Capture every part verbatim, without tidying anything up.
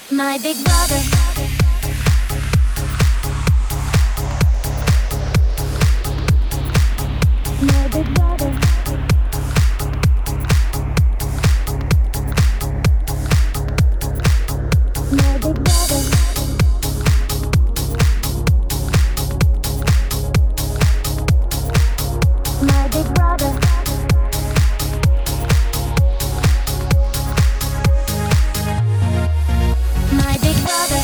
My big brother. My big brother. My big brother. My big brother. My big brother.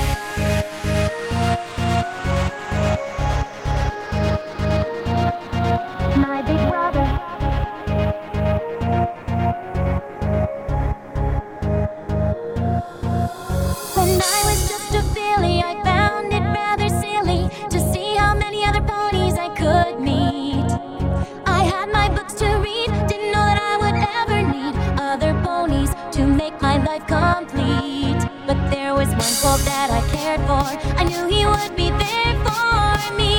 My big brother. When I was just a filly, I found it rather silly to see how many other ponies I could meet. I had my books to read, didn't know that I would ever need other ponies to make my life complete. But there was one foal that I cared for, I knew he would be there for me.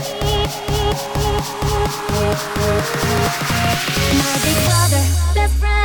My big brother, best friend.